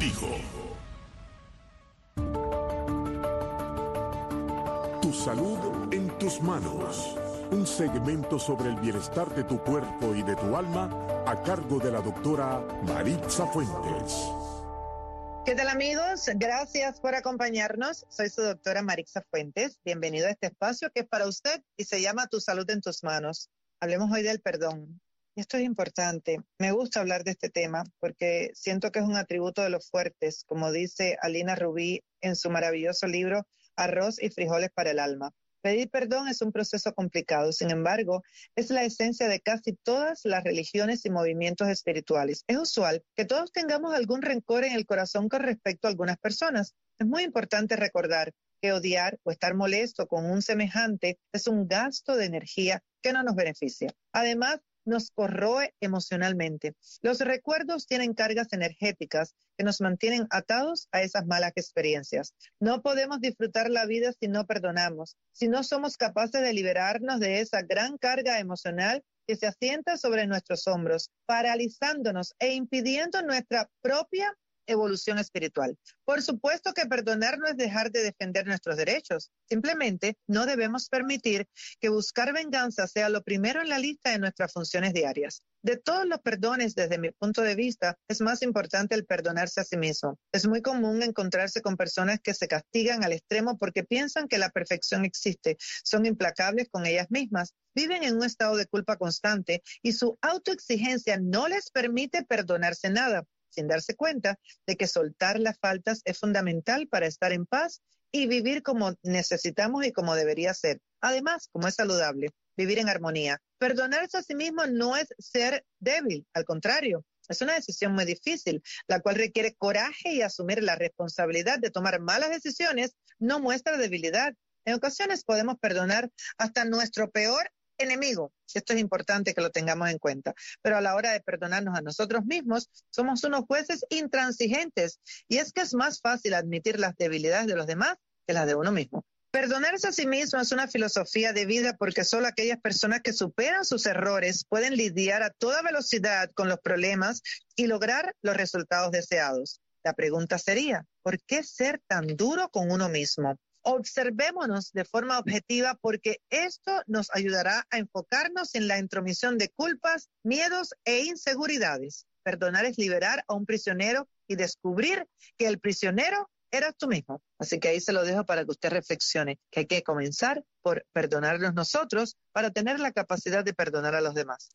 contigo. Tu salud en tus manos. Un segmento sobre el bienestar de tu cuerpo y de tu alma a cargo de la doctora Maritza Fuentes. ¿Qué tal, amigos? Gracias por acompañarnos. Soy su doctora Maritza Fuentes. Bienvenido a este espacio que es para usted y se llama Tu salud en tus manos. Hablemos hoy del perdón. Esto es importante. Me gusta hablar de este tema porque siento que es un atributo de los fuertes, como dice Alina Rubí en su maravilloso libro Arroz y frijoles para el alma. Pedir perdón es un proceso complicado, sin embargo, es la esencia de casi todas las religiones y movimientos espirituales. Es usual que todos tengamos algún rencor en el corazón con respecto a algunas personas. Es muy importante recordar que odiar o estar molesto con un semejante es un gasto de energía que no nos beneficia. Además, nos corroe emocionalmente. Los recuerdos tienen cargas energéticas que nos mantienen atados a esas malas experiencias. No podemos disfrutar la vida si no perdonamos, si no somos capaces de liberarnos de esa gran carga emocional que se asienta sobre nuestros hombros, paralizándonos e impidiendo nuestra propia evolución espiritual. Por supuesto que perdonar no es dejar de defender nuestros derechos. Simplemente no debemos permitir que buscar venganza sea lo primero en la lista de nuestras funciones diarias. De todos los perdones, desde mi punto de vista, es más importante el perdonarse a sí mismo. Es muy común encontrarse con personas que se castigan al extremo porque piensan que la perfección existe, son implacables con ellas mismas, viven en un estado de culpa constante y su autoexigencia no les permite perdonarse nada, sin darse cuenta de que soltar las faltas es fundamental para estar en paz y vivir como necesitamos y como debería ser. Además, como es saludable, vivir en armonía. Perdonarse a sí mismo no es ser débil, al contrario, es una decisión muy difícil, la cual requiere coraje y asumir la responsabilidad de tomar malas decisiones no muestra debilidad. En ocasiones podemos perdonar hasta nuestro peor enemigo. Esto es importante que lo tengamos en cuenta. Pero a la hora de perdonarnos a nosotros mismos, somos unos jueces intransigentes. Y es que es más fácil admitir las debilidades de los demás que las de uno mismo. Perdonarse a sí mismo es una filosofía de vida porque solo aquellas personas que superan sus errores pueden lidiar a toda velocidad con los problemas y lograr los resultados deseados. La pregunta sería, ¿por qué ser tan duro con uno mismo? Observémonos de forma objetiva porque esto nos ayudará a enfocarnos en la intromisión de culpas, miedos e inseguridades. Perdonar es liberar a un prisionero y descubrir que el prisionero eras tú mismo. Así que ahí se lo dejo para que usted reflexione, que hay que comenzar por perdonarnos nosotros para tener la capacidad de perdonar a los demás.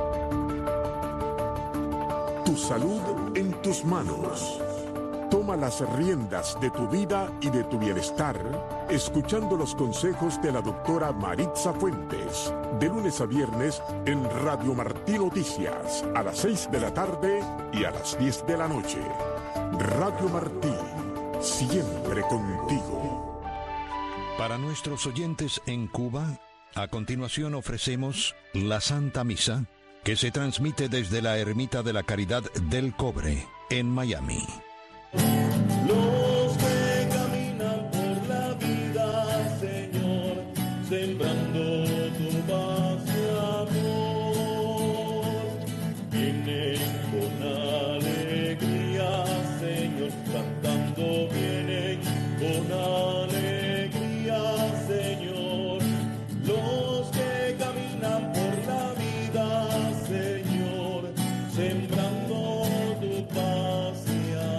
Tu salud en tus manos. Toma las riendas de tu vida y de tu bienestar, escuchando los consejos de la doctora Maritza Fuentes, de lunes a viernes en Radio Martí Noticias, a las 6 de la tarde y a las 10 de la noche. Radio Martí, siempre contigo. Para nuestros oyentes en Cuba, a continuación ofrecemos la Santa Misa, que se transmite desde la Ermita de la Caridad del Cobre, en Miami. Los que caminan por la vida, Señor, sembrando tu paz y amor, vienen con alegría, Señor, cantando, vienen con alegría, Señor. Los que caminan por la vida, Señor, sembrando tu paz y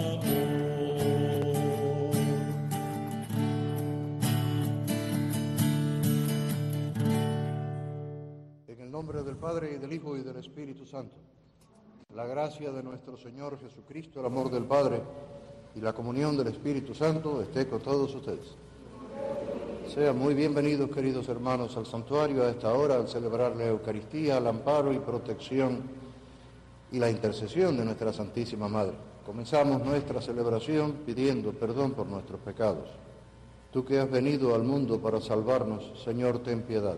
En el nombre del Padre, y del Hijo, y del Espíritu Santo. La gracia de nuestro Señor Jesucristo, el amor del Padre y la comunión del Espíritu Santo esté con todos ustedes. Sean muy bienvenidos, queridos hermanos, al santuario a esta hora, al celebrar la Eucaristía, al amparo y protección y la intercesión de nuestra Santísima Madre. Comenzamos nuestra celebración pidiendo perdón por nuestros pecados. Tú que has venido al mundo para salvarnos, Señor, ten piedad.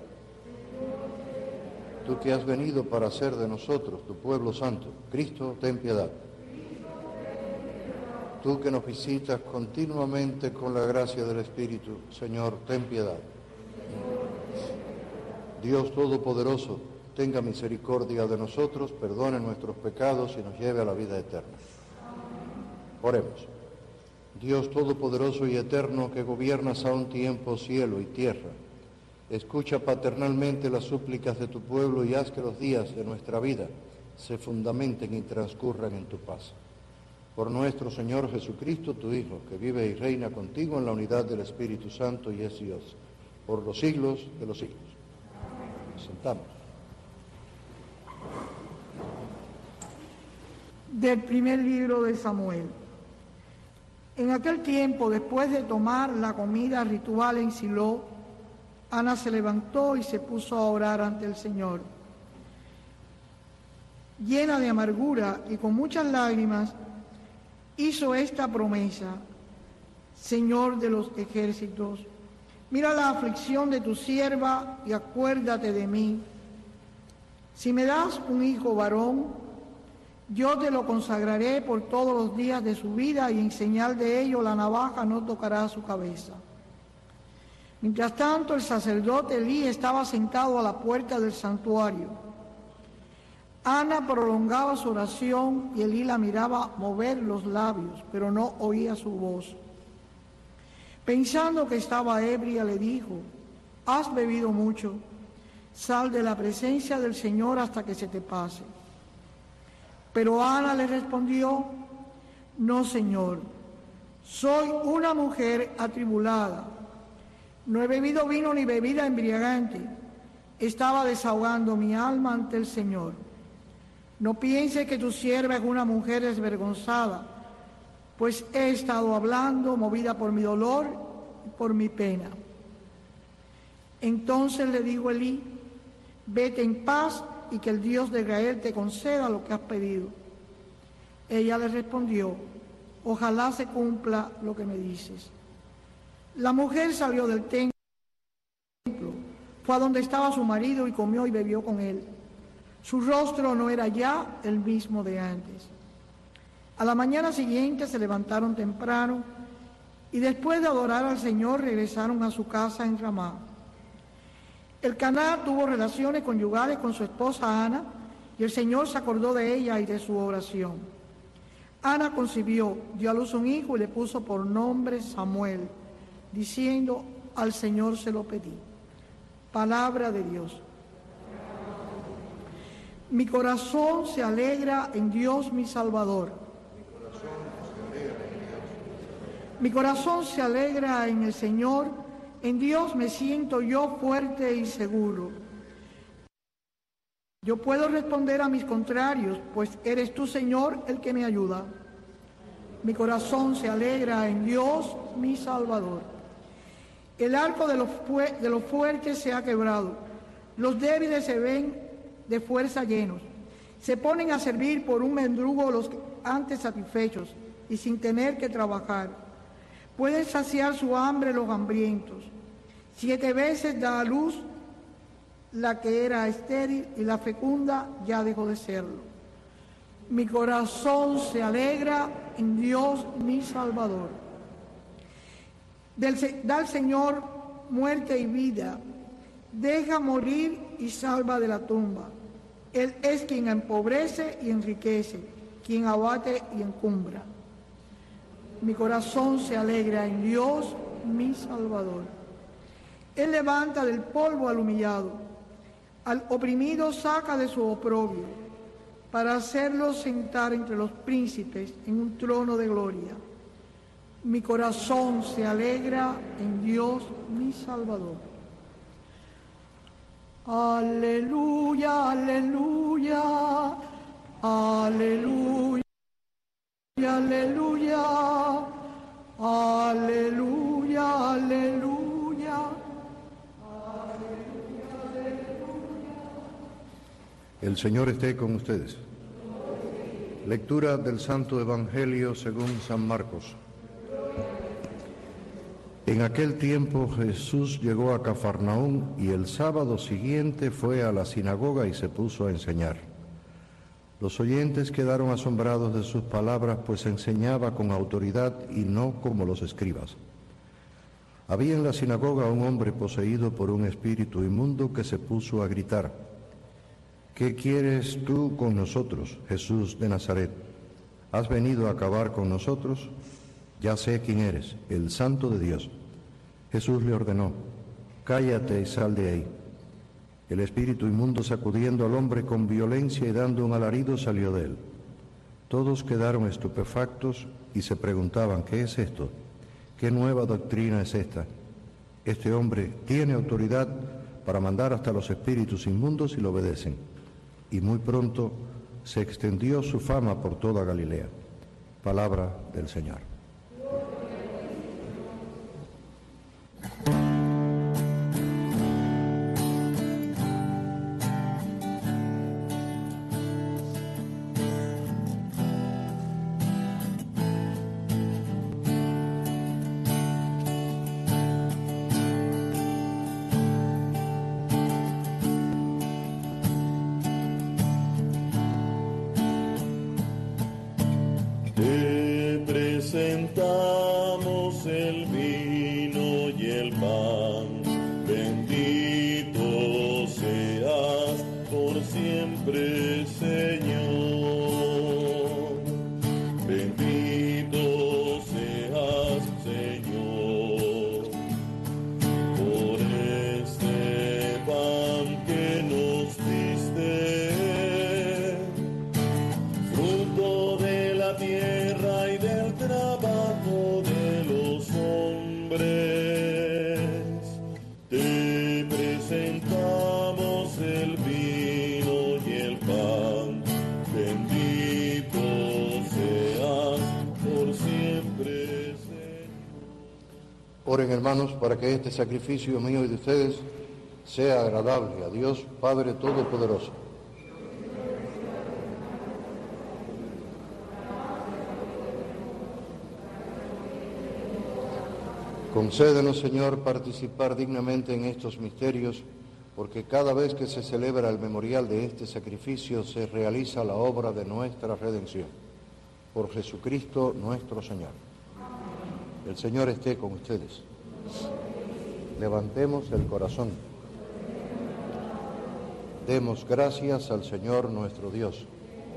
Tú que has venido para hacer de nosotros tu pueblo santo, Cristo, ten piedad. Tú que nos visitas continuamente con la gracia del Espíritu, Señor, ten piedad. Dios Todopoderoso, tenga misericordia de nosotros, perdone nuestros pecados y nos lleve a la vida eterna. Oremos. Dios Todopoderoso y Eterno, que gobiernas a un tiempo cielo y tierra, escucha paternalmente las súplicas de tu pueblo y haz que los días de nuestra vida se fundamenten y transcurran en tu paz. Por nuestro Señor Jesucristo, tu Hijo, que vive y reina contigo en la unidad del Espíritu Santo y es Dios, por los siglos de los siglos. Nos sentamos. Del primer libro de Samuel. En aquel tiempo, después de tomar la comida ritual en Silo, Ana se levantó y se puso a orar ante el Señor. Llena de amargura y con muchas lágrimas, hizo esta promesa: Señor de los ejércitos, mira la aflicción de tu sierva y acuérdate de mí. Si me das un hijo varón, yo te lo consagraré por todos los días de su vida y en señal de ello la navaja no tocará su cabeza. Mientras tanto, el sacerdote Elí estaba sentado a la puerta del santuario. Ana prolongaba su oración y Elí la miraba mover los labios, pero no oía su voz. Pensando que estaba ebria, le dijo: has bebido mucho, sal de la presencia del Señor hasta que se te pase. Pero Ana le respondió: no, Señor, soy una mujer atribulada. No he bebido vino ni bebida embriagante. Estaba desahogando mi alma ante el Señor. No pienses que tu sierva es una mujer desvergonzada, pues he estado hablando movida por mi dolor y por mi pena. Entonces le dijo Elí: vete en paz y que el Dios de Israel te conceda lo que has pedido. Ella le respondió: ojalá se cumpla lo que me dices. La mujer salió del templo, fue a donde estaba su marido y comió y bebió con él. Su rostro no era ya el mismo de antes. A la mañana siguiente se levantaron temprano y después de adorar al Señor regresaron a su casa en Ramá. Elcaná tuvo relaciones conyugales con su esposa Ana y el Señor se acordó de ella y de su oración. Ana concibió, dio a luz un hijo y le puso por nombre Samuel, diciendo: al Señor se lo pedí. Palabra de Dios. Mi corazón se alegra en Dios mi Salvador. Mi corazón se alegra en el Señor. En Dios me siento yo fuerte y seguro. Yo puedo responder a mis contrarios, pues eres tú, Señor, el que me ayuda. Mi corazón se alegra en Dios, mi Salvador. El arco de los fuertes se ha quebrado. Los débiles se ven de fuerza llenos. Se ponen a servir por un mendrugo los antes satisfechos y sin tener que trabajar. Pueden saciar su hambre los hambrientos. 7 veces da a luz la que era estéril y la fecunda ya dejó de serlo. Mi corazón se alegra en Dios mi Salvador. Da al Señor muerte y vida, deja morir y salva de la tumba. Él es quien empobrece y enriquece, quien abate y encumbra. Mi corazón se alegra en Dios mi Salvador. Él levanta del polvo al humillado, al oprimido saca de su oprobio, para hacerlo sentar entre los príncipes en un trono de gloria. Mi corazón se alegra en Dios mi Salvador. Aleluya, aleluya, aleluya, aleluya, aleluya, aleluya. El Señor esté con ustedes. Lectura del Santo Evangelio según San Marcos. En aquel tiempo Jesús llegó a Cafarnaúm y el sábado siguiente fue a la sinagoga y se puso a enseñar. Los oyentes quedaron asombrados de sus palabras, pues enseñaba con autoridad y no como los escribas. Había en la sinagoga un hombre poseído por un espíritu inmundo que se puso a gritar: ¿qué quieres tú con nosotros, Jesús de Nazaret? ¿Has venido a acabar con nosotros? Ya sé quién eres, el Santo de Dios. Jesús le ordenó: cállate y sal de ahí. El espíritu inmundo, sacudiendo al hombre con violencia y dando un alarido, salió de él. Todos quedaron estupefactos y se preguntaban: ¿qué es esto? ¿Qué nueva doctrina es esta? Este hombre tiene autoridad para mandar hasta los espíritus inmundos y lo obedecen. Y muy pronto se extendió su fama por toda Galilea. Palabra del Señor. Presentamos el vino y el pan, bendito seas por siempre, Señor. Bendito seas, Señor, por este pan que nos diste, fruto de la tierra y del trabajo de los hombres. Te presentamos el vino y el pan, bendito seas por siempre, Señor. Oren, hermanos, para que este sacrificio mío y de ustedes sea agradable a Dios Padre Todopoderoso. Concédenos, Señor, participar dignamente en estos misterios, porque cada vez que se celebra el memorial de este sacrificio se realiza la obra de nuestra redención. Por Jesucristo nuestro Señor. El Señor esté con ustedes. Levantemos el corazón. Demos gracias al Señor nuestro Dios.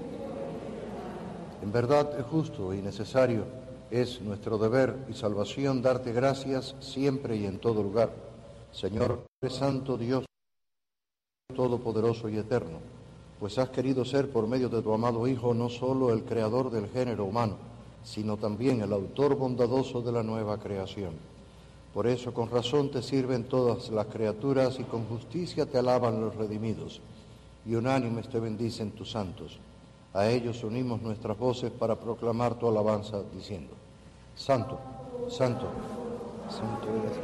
En verdad es justo y necesario, es nuestro deber y salvación darte gracias siempre y en todo lugar, Señor Santo Dios Todopoderoso y Eterno, pues has querido ser por medio de tu amado Hijo no solo el creador del género humano, sino también el autor bondadoso de la nueva creación. Por eso con razón te sirven todas las criaturas y con justicia te alaban los redimidos, y unánimes te bendicen tus santos. A ellos unimos nuestras voces para proclamar tu alabanza, diciendo: Santo, Santo, Santo eres.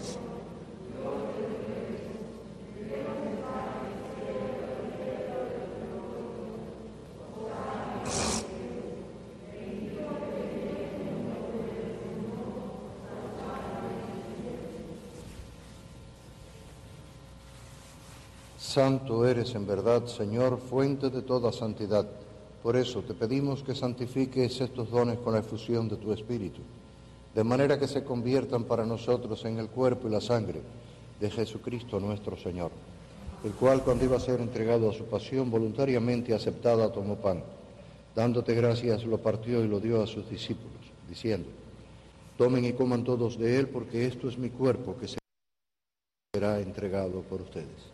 Santo eres en verdad, Señor, fuente de toda santidad. Por eso te pedimos que santifiques estos dones con la efusión de tu Espíritu, de manera que se conviertan para nosotros en el cuerpo y la sangre de Jesucristo nuestro Señor, el cual, cuando iba a ser entregado a su pasión, voluntariamente aceptada, tomó pan. Dándote gracias, lo partió y lo dio a sus discípulos, diciendo: tomen y coman todos de él, porque esto es mi cuerpo que será entregado por ustedes.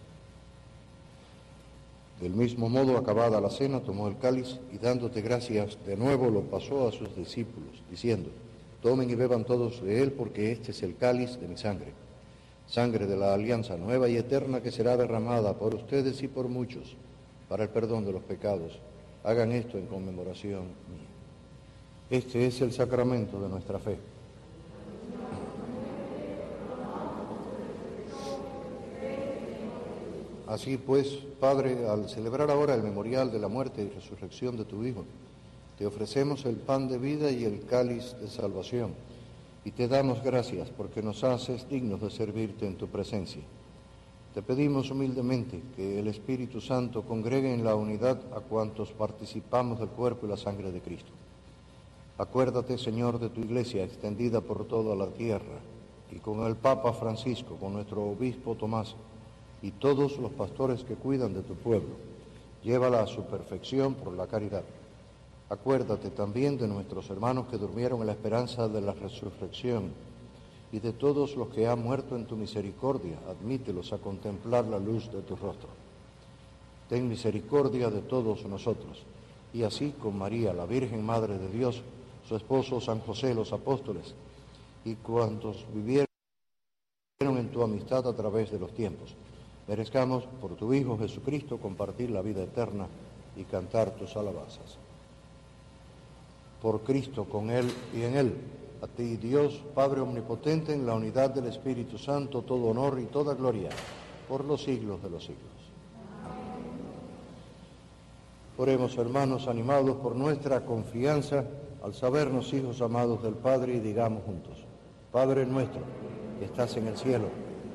Del mismo modo, acabada la cena, tomó el cáliz y dándote gracias de nuevo lo pasó a sus discípulos, diciendo: tomen y beban todos de él, porque este es el cáliz de mi sangre, sangre de la alianza nueva y eterna que será derramada por ustedes y por muchos para el perdón de los pecados. Hagan esto en conmemoración mía. Este es el sacramento de nuestra fe. Así pues, Padre, al celebrar ahora el memorial de la muerte y resurrección de tu Hijo, te ofrecemos el pan de vida y el cáliz de salvación, y te damos gracias porque nos haces dignos de servirte en tu presencia. Te pedimos humildemente que el Espíritu Santo congregue en la unidad a cuantos participamos del cuerpo y la sangre de Cristo. Acuérdate, Señor, de tu Iglesia extendida por toda la tierra, y con el Papa Francisco, con nuestro Obispo Tomás, y todos los pastores que cuidan de tu pueblo. Llévala a su perfección por la caridad. Acuérdate también de nuestros hermanos que durmieron en la esperanza de la resurrección y de todos los que han muerto en tu misericordia. Admítelos a contemplar la luz de tu rostro. Ten misericordia de todos nosotros, y así con María, la Virgen Madre de Dios, su esposo San José, los apóstoles, y cuantos vivieron en tu amistad a través de los tiempos, merezcamos por tu Hijo Jesucristo compartir la vida eterna y cantar tus alabanzas. Por Cristo, con Él y en Él, a ti, Dios, Padre Omnipotente, en la unidad del Espíritu Santo, todo honor y toda gloria, por los siglos de los siglos. Oremos, hermanos, animados por nuestra confianza, al sabernos hijos amados del Padre, y digamos juntos: Padre nuestro, que estás en el cielo.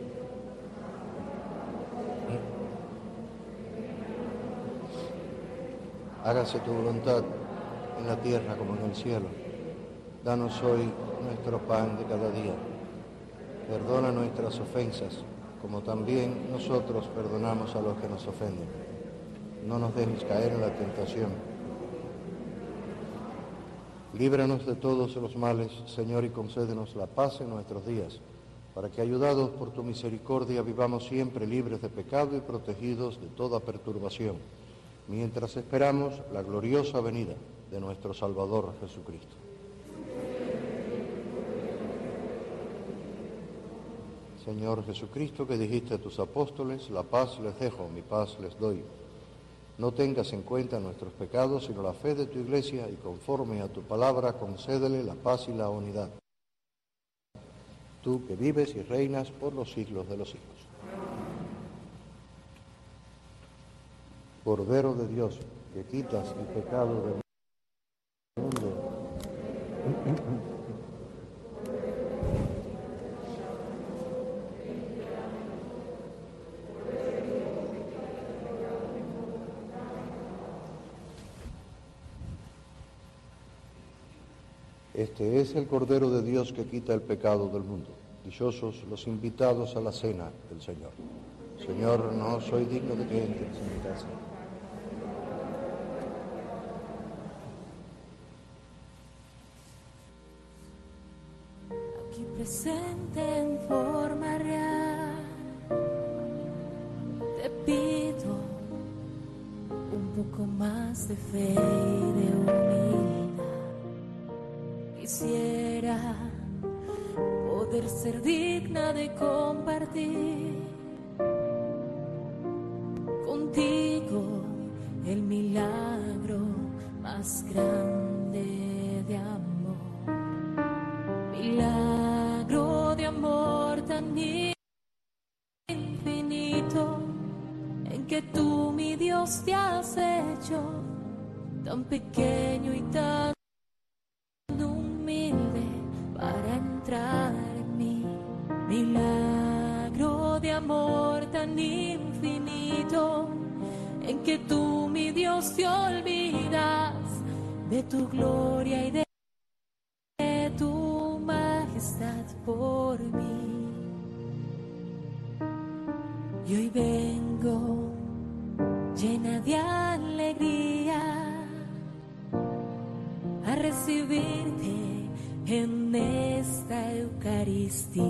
Hágase tu voluntad en la tierra como en el cielo. Danos hoy nuestro pan de cada día. Perdona nuestras ofensas, como también nosotros perdonamos a los que nos ofenden. No nos dejes caer en la tentación. Líbranos de todos los males, Señor, y concédenos la paz en nuestros días, para que, ayudados por tu misericordia, vivamos siempre libres de pecado y protegidos de toda perturbación, mientras esperamos la gloriosa venida de nuestro Salvador Jesucristo. Señor Jesucristo, que dijiste a tus apóstoles: la paz les dejo, mi paz les doy. No tengas en cuenta nuestros pecados, sino la fe de tu Iglesia, y conforme a tu palabra concédele la paz y la unidad. Tú que vives y reinas por los siglos de los siglos. Cordero de Dios, que quitas el pecado del mundo. Este es el Cordero de Dios que quita el pecado del mundo. Dichosos los invitados a la cena del Señor. Señor, no soy digno de que entres en mi casa. Aquí presente en forma real, te pido un poco más de fe y de humildad. Quisiera poder ser digna de compartir contigo el milagro más grande de amor. Milagro de amor tan infinito, en que tú, mi Dios, te has hecho tan pequeño y tan humilde para entrar en mí. Milagro de amor tan infinito, en que tú, mi Dios, te olvidas de tu gloria y de tu majestad por mí. Y hoy vengo llena de alegría a recibirte en esta Eucaristía.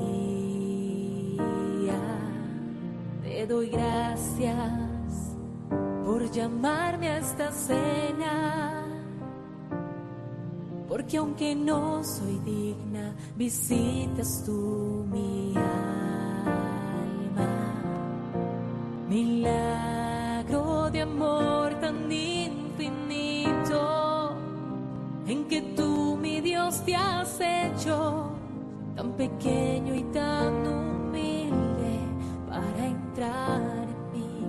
Te doy gracias por llamarme a esta cena, porque aunque no soy digna, visitas tú mi alma. Milagro de amor tan infinito, en que tú, mi Dios, te has hecho tan pequeño y tan humilde para entrar en mí.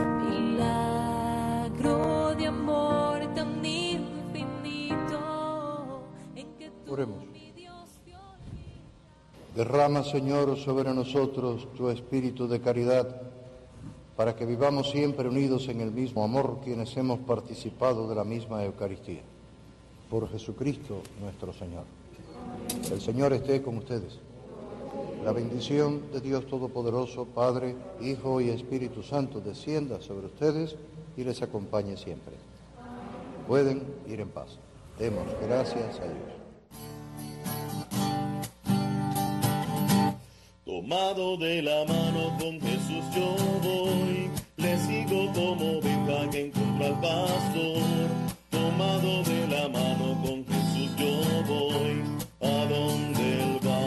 Milagro de amor tan infinito, en que tú, Oremos. mi Dios, te olvidas. Derrama, Señor, sobre nosotros tu espíritu de caridad, para que vivamos siempre unidos en el mismo amor, quienes hemos participado de la misma Eucaristía. Por Jesucristo nuestro Señor. El Señor esté con ustedes. La bendición de Dios Todopoderoso, Padre, Hijo y Espíritu Santo, descienda sobre ustedes y les acompañe siempre. pueden ir en paz. Demos gracias a Dios. Tomado de la mano con Jesús yo voy, le sigo como oveja que encuentro al pastor. Tomado de la mano con Jesús yo voy, a donde Él va.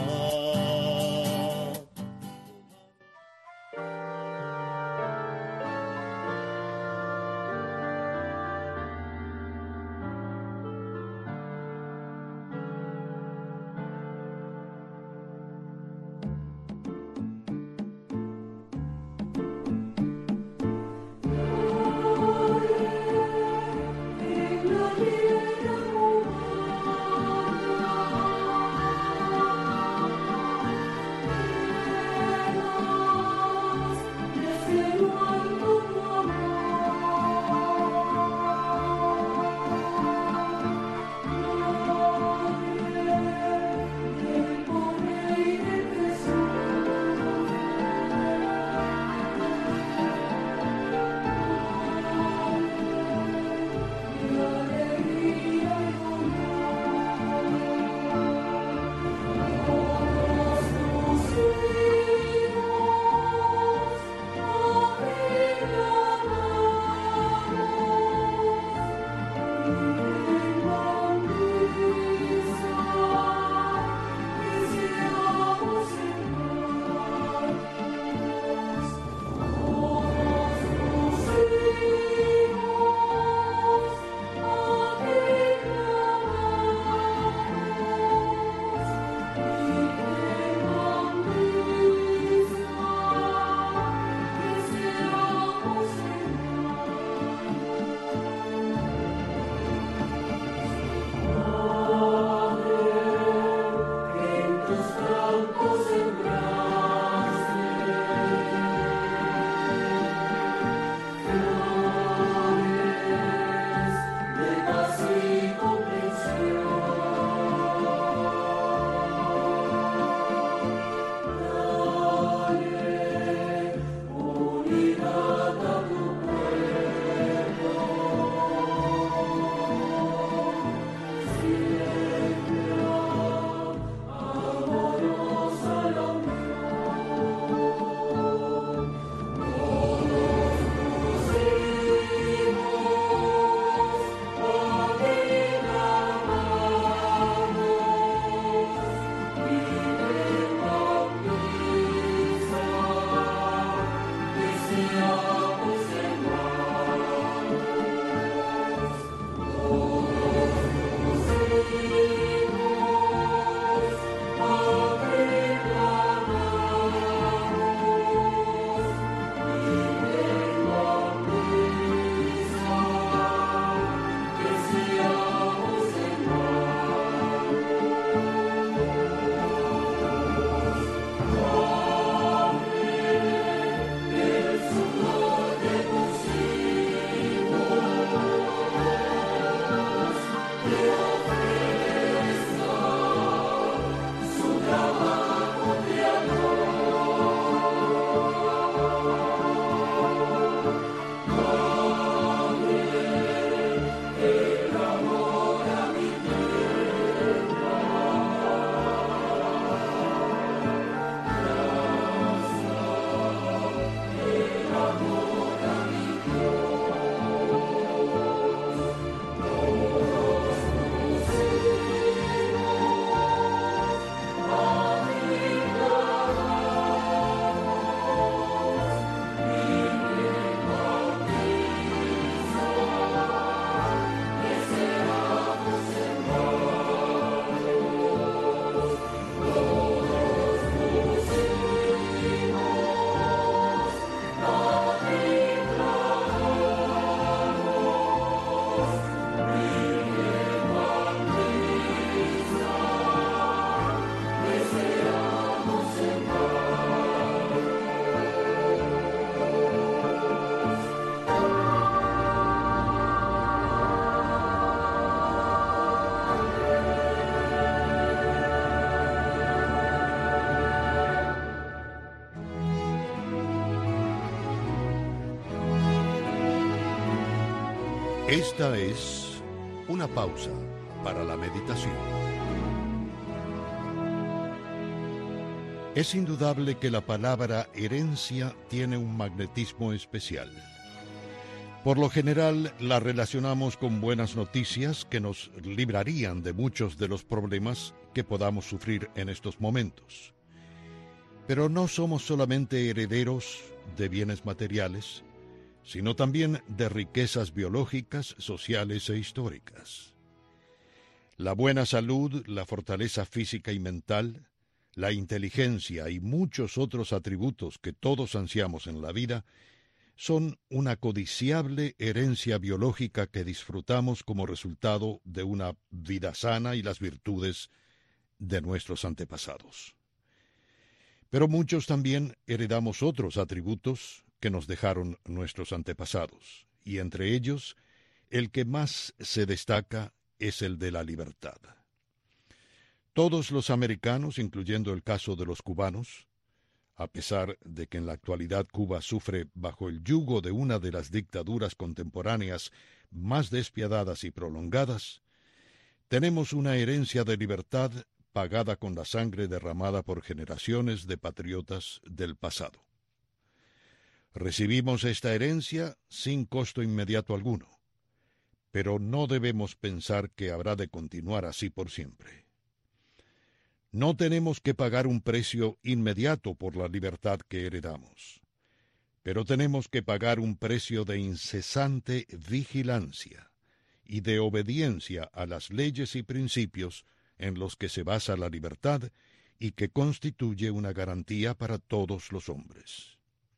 Esta es Una pausa para la meditación. Es indudable que la palabra herencia tiene un magnetismo especial. Por lo general, la relacionamos con buenas noticias que nos librarían de muchos de los problemas que podamos sufrir en estos momentos. Pero no somos solamente herederos de bienes materiales, sino también de riquezas biológicas, sociales e históricas. La buena salud, la fortaleza física y mental, la inteligencia y muchos otros atributos que todos ansiamos en la vida son una codiciable herencia biológica que disfrutamos como resultado de una vida sana y las virtudes de nuestros antepasados. Pero muchos también heredamos otros atributos que nos dejaron nuestros antepasados, y entre ellos, el que más se destaca es el de la libertad. Todos los americanos, incluyendo el caso de los cubanos, a pesar de que en la actualidad Cuba sufre bajo el yugo de una de las dictaduras contemporáneas más despiadadas y prolongadas, tenemos una herencia de libertad pagada con la sangre derramada por generaciones de patriotas del pasado. Recibimos esta herencia sin costo inmediato alguno, pero no debemos pensar que habrá de continuar así por siempre. No tenemos que pagar un precio inmediato por la libertad que heredamos, pero tenemos que pagar un precio de incesante vigilancia y de obediencia a las leyes y principios en los que se basa la libertad y que constituye una garantía para todos los hombres.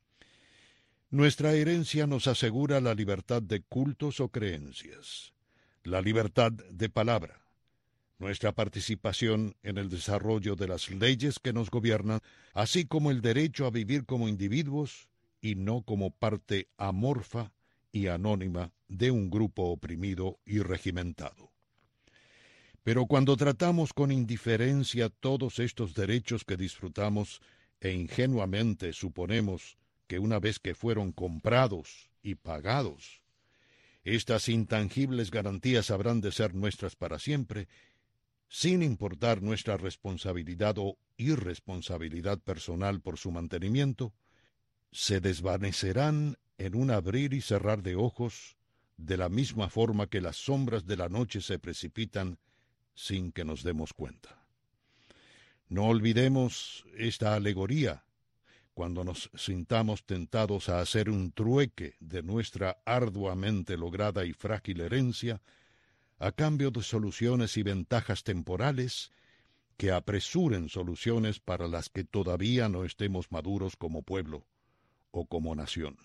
Nuestra herencia nos asegura la libertad de cultos o creencias, la libertad de palabra, nuestra participación en el desarrollo de las leyes que nos gobiernan, así como el derecho a vivir como individuos y no como parte amorfa y anónima de un grupo oprimido y regimentado. Pero cuando tratamos con indiferencia todos estos derechos que disfrutamos e ingenuamente suponemos que una vez que fueron comprados y pagados, estas intangibles garantías habrán de ser nuestras para siempre, sin importar nuestra responsabilidad o irresponsabilidad personal por su mantenimiento, se desvanecerán en un abrir y cerrar de ojos, de la misma forma que las sombras de la noche se precipitan sin que nos demos cuenta. No olvidemos esta alegoría cuando nos sintamos tentados a hacer un trueque de nuestra arduamente lograda y frágil herencia a cambio de soluciones y ventajas temporales que apresuren soluciones para las que todavía no estemos maduros como pueblo o como nación.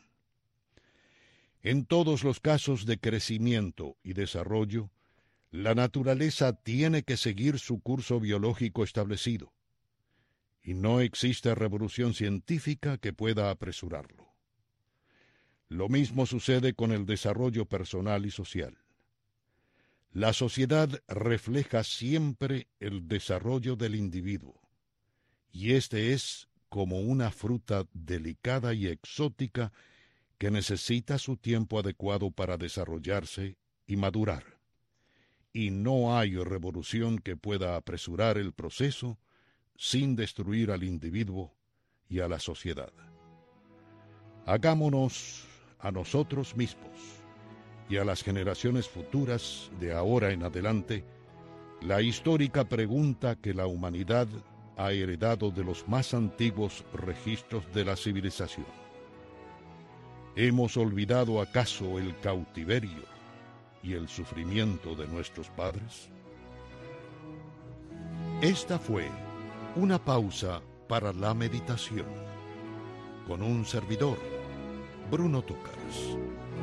En todos los casos de crecimiento y desarrollo, la naturaleza tiene que seguir su curso biológico establecido, y no existe revolución científica que pueda apresurarlo. Lo mismo sucede con el desarrollo personal y social. La sociedad refleja siempre el desarrollo del individuo, y este es como una fruta delicada y exótica que necesita su tiempo adecuado para desarrollarse y madurar. Y no hay revolución que pueda apresurar el proceso sin destruir al individuo y a la sociedad. Hagámonos a nosotros mismos y a las generaciones futuras de ahora en adelante la histórica pregunta que la humanidad ha heredado de los más antiguos registros de la civilización. ¿Hemos olvidado acaso el cautiverio y el sufrimiento de nuestros padres? Esta fue una pausa para la meditación, con un servidor, Bruno Tócaras.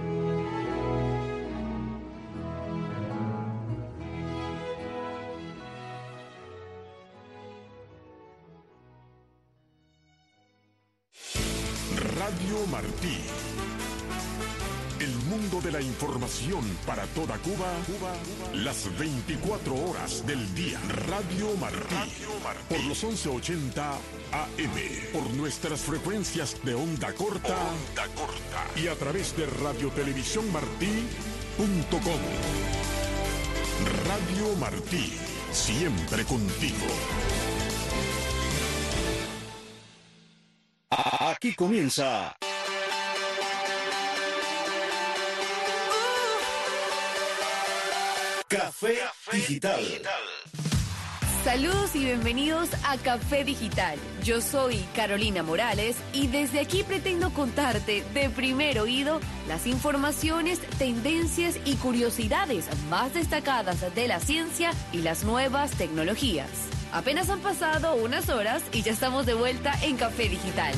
Radio Martí. El mundo de la información para toda Cuba, las 24 horas del día. Radio Martí. Por los 1180 AM. Por nuestras frecuencias de onda corta. Y a través de radiotelevisiónmartí.com. Radio Martí, siempre contigo. Aquí comienza Café Digital. Saludos y bienvenidos a Café Digital. Yo soy Carolina Morales y desde aquí pretendo contarte de primer oído las informaciones, tendencias y curiosidades más destacadas de la ciencia y las nuevas tecnologías. Apenas han pasado unas horas y ya estamos de vuelta en Café Digital.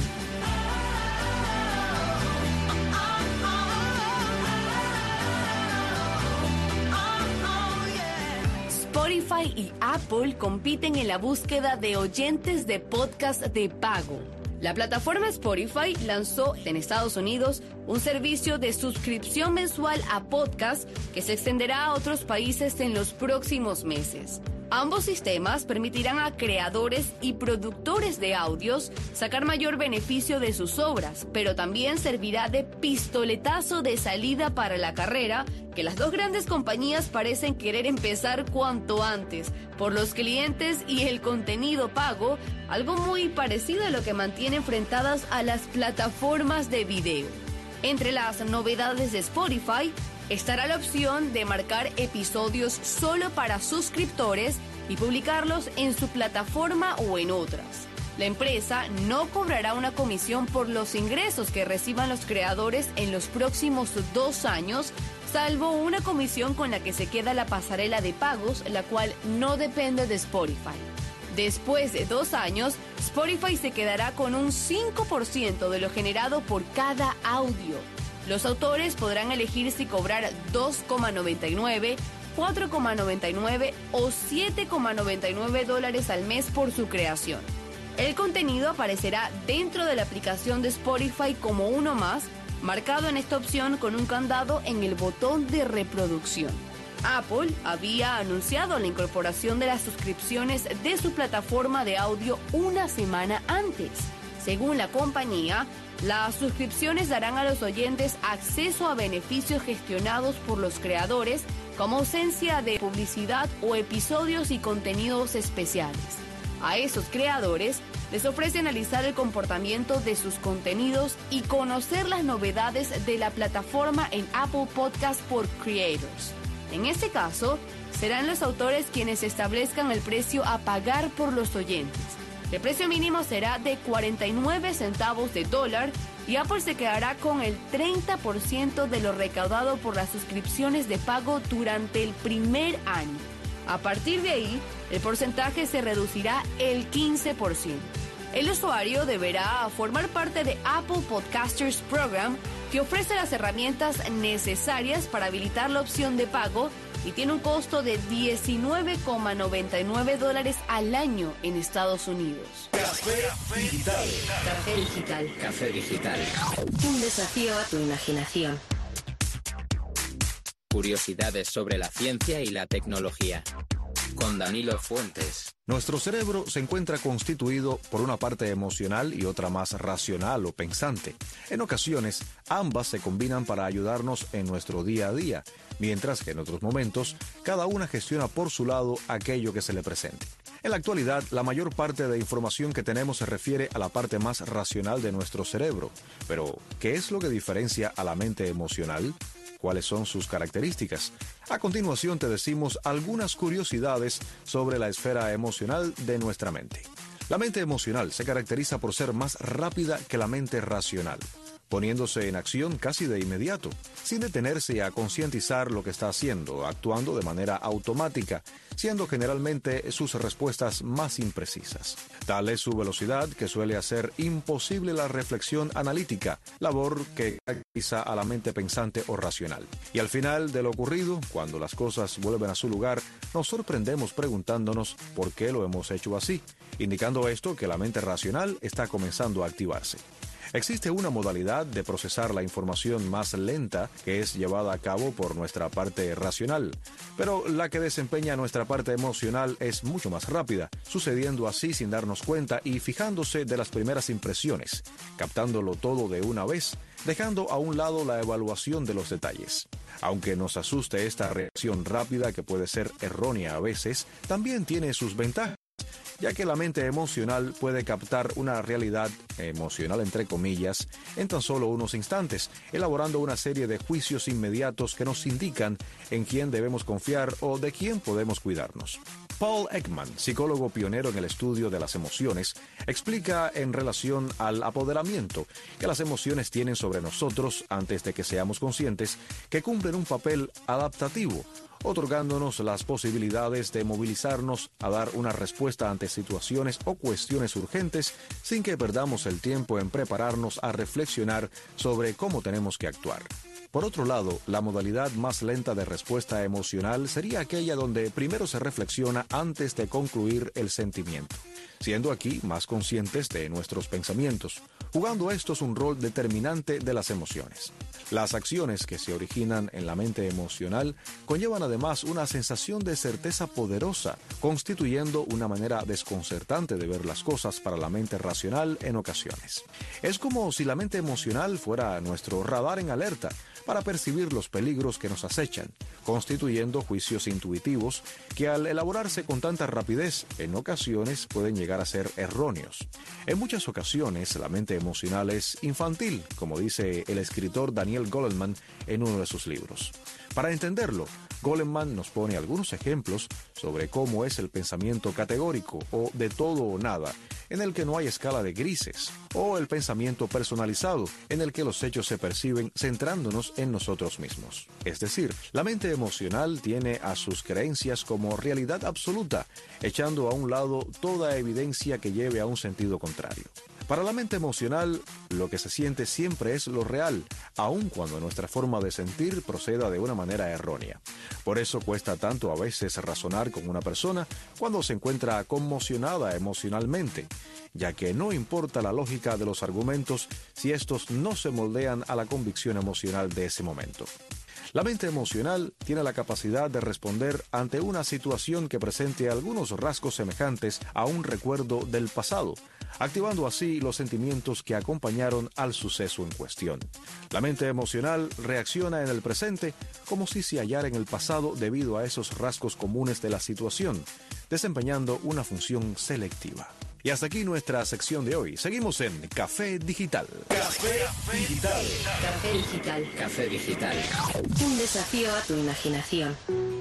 Spotify y Apple compiten en la búsqueda de oyentes de podcast de pago. La plataforma Spotify lanzó en Estados Unidos un servicio de suscripción mensual a podcast que se extenderá a otros países en los próximos meses. Ambos sistemas permitirán a creadores y productores de audios sacar mayor beneficio de sus obras, pero también servirá de pistoletazo de salida para la carrera que las dos grandes compañías parecen querer empezar cuanto antes, por los clientes y el contenido pago, algo muy parecido a lo que mantiene enfrentadas a las plataformas de video. Entre las novedades de Spotify estará la opción de marcar episodios solo para suscriptores y publicarlos en su plataforma o en otras. La empresa no cobrará una comisión por los ingresos que reciban los creadores en los próximos 2 años, salvo una comisión con la que se queda la pasarela de pagos, la cual no depende de Spotify. Después de 2 años, Spotify se quedará con un 5% de lo generado por cada audio. Los autores podrán elegir si cobrar $2,99, $4,99 o $7,99 al mes por su creación. El contenido aparecerá dentro de la aplicación de Spotify como uno más, marcado en esta opción con un candado en el botón de reproducción. Apple había anunciado la incorporación de las suscripciones de su plataforma de audio una semana antes. Según la compañía, las suscripciones darán a los oyentes acceso a beneficios gestionados por los creadores, como ausencia de publicidad o episodios y contenidos especiales. A esos creadores les ofrece analizar el comportamiento de sus contenidos y conocer las novedades de la plataforma en Apple Podcast por Creators. En este caso, serán los autores quienes establezcan el precio a pagar por los oyentes. El precio mínimo será de 49 centavos de dólar y Apple se quedará con el 30% de lo recaudado por las suscripciones de pago durante el primer año. A partir de ahí, el porcentaje se reducirá el 15%. El usuario deberá formar parte de Apple Podcasters Program, que ofrece las herramientas necesarias para habilitar la opción de pago y tiene un costo de $19,99 al año en Estados Unidos. Café Digital. Café Digital. Café Digital. Un desafío a tu imaginación. Curiosidades sobre la ciencia y la tecnología. Con Danilo Fuentes. Nuestro cerebro se encuentra constituido por una parte emocional y otra más racional o pensante. En ocasiones, ambas se combinan para ayudarnos en nuestro día a día, mientras que en otros momentos, cada una gestiona por su lado aquello que se le presente. En la actualidad, la mayor parte de información que tenemos se refiere a la parte más racional de nuestro cerebro. Pero, ¿qué es lo que diferencia a la mente emocional? ¿Cuáles son sus características? A continuación te decimos algunas curiosidades sobre la esfera emocional de nuestra mente. La mente emocional se caracteriza por ser más rápida que la mente racional, poniéndose en acción casi de inmediato, sin detenerse a concientizar lo que está haciendo, actuando de manera automática, siendo generalmente sus respuestas más imprecisas. Tal es su velocidad que suele hacer imposible la reflexión analítica, labor que caracteriza a la mente pensante o racional. Y al final de lo ocurrido, cuando las cosas vuelven a su lugar, nos sorprendemos preguntándonos por qué lo hemos hecho así, indicando esto que la mente racional está comenzando a activarse. Existe una modalidad de procesar la información más lenta que es llevada a cabo por nuestra parte racional, pero la que desempeña nuestra parte emocional es mucho más rápida, sucediendo así sin darnos cuenta y fijándose de las primeras impresiones, captándolo todo de una vez, dejando a un lado la evaluación de los detalles. Aunque nos asuste esta reacción rápida que puede ser errónea a veces, también tiene sus ventajas, ya que la mente emocional puede captar una realidad emocional entre comillas en tan solo unos instantes, elaborando una serie de juicios inmediatos que nos indican en quién debemos confiar o de quién podemos cuidarnos. Paul Ekman, psicólogo pionero en el estudio de las emociones, explica en relación al apoderamiento que las emociones tienen sobre nosotros antes de que seamos conscientes, que cumplen un papel adaptativo, otorgándonos las posibilidades de movilizarnos a dar una respuesta ante situaciones o cuestiones urgentes sin que perdamos el tiempo en prepararnos a reflexionar sobre cómo tenemos que actuar. Por otro lado, la modalidad más lenta de respuesta emocional sería aquella donde primero se reflexiona antes de concluir el sentimiento, siendo aquí más conscientes de nuestros pensamientos, jugando estos un rol determinante de las emociones. Las acciones que se originan en la mente emocional conllevan además una sensación de certeza poderosa, constituyendo una manera desconcertante de ver las cosas para la mente racional en ocasiones. Es como si la mente emocional fuera nuestro radar en alerta para percibir los peligros que nos acechan, constituyendo juicios intuitivos que al elaborarse con tanta rapidez, en ocasiones pueden llegar a ser erróneos. En muchas ocasiones, la mente emocional es infantil, como dice el escritor Daniel Goleman en uno de sus libros. Para entenderlo, Goleman nos pone algunos ejemplos sobre cómo es el pensamiento categórico o de todo o nada, en el que no hay escala de grises, o el pensamiento personalizado, en el que los hechos se perciben centrándonos en nosotros mismos. Es decir, la mente emocional tiene a sus creencias como realidad absoluta, echando a un lado toda evidencia que lleve a un sentido contrario. Para la mente emocional, lo que se siente siempre es lo real, aun cuando nuestra forma de sentir proceda de una manera errónea. Por eso cuesta tanto a veces razonar con una persona cuando se encuentra conmocionada emocionalmente, ya que no importa la lógica de los argumentos si estos no se moldean a la convicción emocional de ese momento. La mente emocional tiene la capacidad de responder ante una situación que presente algunos rasgos semejantes a un recuerdo del pasado, activando así los sentimientos que acompañaron al suceso en cuestión. La mente emocional reacciona en el presente como si se hallara en el pasado debido a esos rasgos comunes de la situación, desempeñando una función selectiva. Y hasta aquí nuestra sección de hoy. Seguimos en Café Digital. Café Digital. Café Digital. Café Digital. Un desafío a tu imaginación.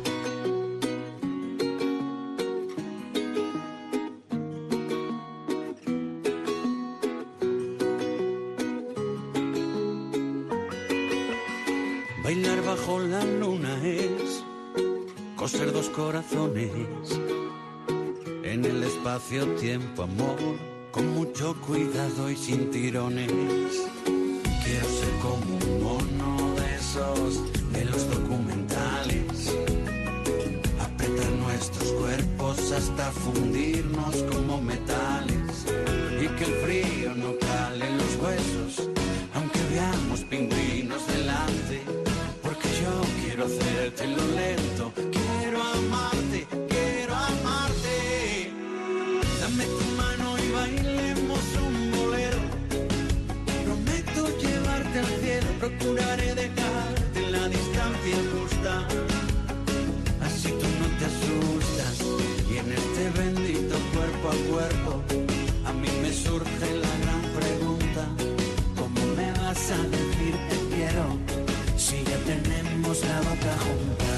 Bailar bajo la luna es coser dos corazones. En el espacio-tiempo, amor, con mucho cuidado y sin tirones. Quiero ser como un mono de esos, de los documentales. Apretar nuestros cuerpos hasta fundirnos como metales. Y que el frío no cale en los huesos, aunque veamos pingüinos delante. Porque yo quiero hacértelo lento, quiero amarte, quiero amarte. Dame tu mano y bailemos un bolero. Prometo llevarte al cielo, procuraré dejarte en la distancia justa. Así tú no te asustas. Y en este bendito cuerpo a cuerpo, a mí me surge la gran pregunta: ¿cómo me vas a decir te quiero si ya tenemos la boca junta?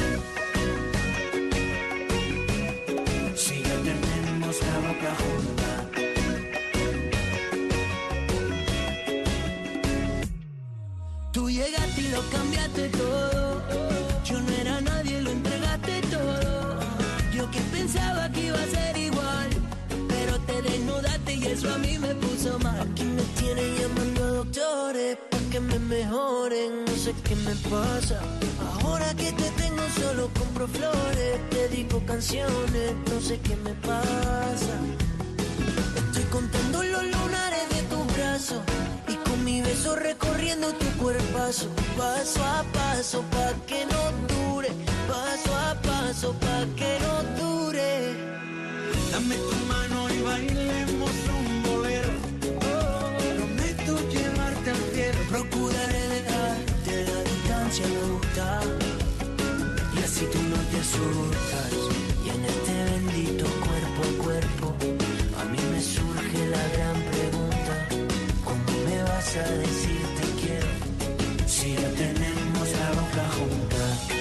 Si ya tenemos la boca junta. Tú llegaste y lo cambiaste todo. Yo no era nadie, lo entregaste todo. Yo que pensaba que iba a ser igual, pero te desnudaste y eso a mí me puso mal. Aquí me tienen llamando a doctores pa' que me mejoren, no sé qué me pasa. Ahora que te tengo solo compro flores, dedico canciones, no sé qué me pasa. Estoy contando los lunares de tus brazos paso, paso a paso, pa' que no dure, paso a paso, pa' que no dure. Dame tu mano y bailemos un bolero. Prometo llevarte al cielo. Procuraré dejarte la distancia justa, y así tú no te asustas. Y en este bendito cuerpo a cuerpo, a mí me surge la gran pregunta: ¿cómo me vas a decir te quiero si ya tenemos la boca junta?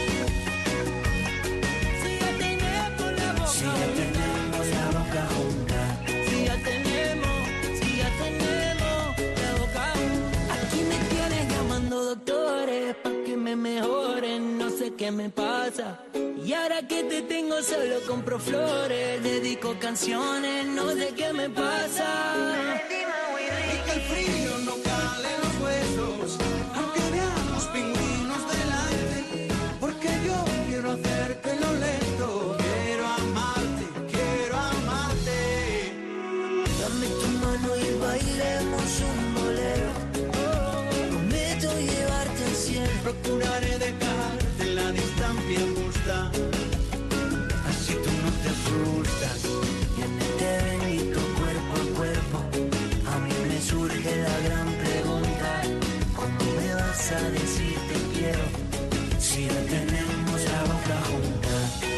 Si ya tenemos la boca junta. Si ya tenemos la boca junta. Si ya tenemos la boca junta. Aquí me tienes llamando doctores pa' que me mejoren, no sé qué me pasa. Y ahora que te tengo solo compro flores, dedico canciones, no sé qué me pasa. Y que el frío no cale los huesos, aunque veamos pingüinos delante, porque yo quiero hacértelo lento. Quiero amarte, quiero amarte. Dame tu mano y bailemos un bolero. Prometo llevarte al cielo. Procuraré dejarte la distancia justa, así tú no te asustas. Y en este bendito cuerpo a cuerpo, a mí me surge la gran pregunta: ¿cómo me vas a decir te quiero si ya tenemos la boca junta?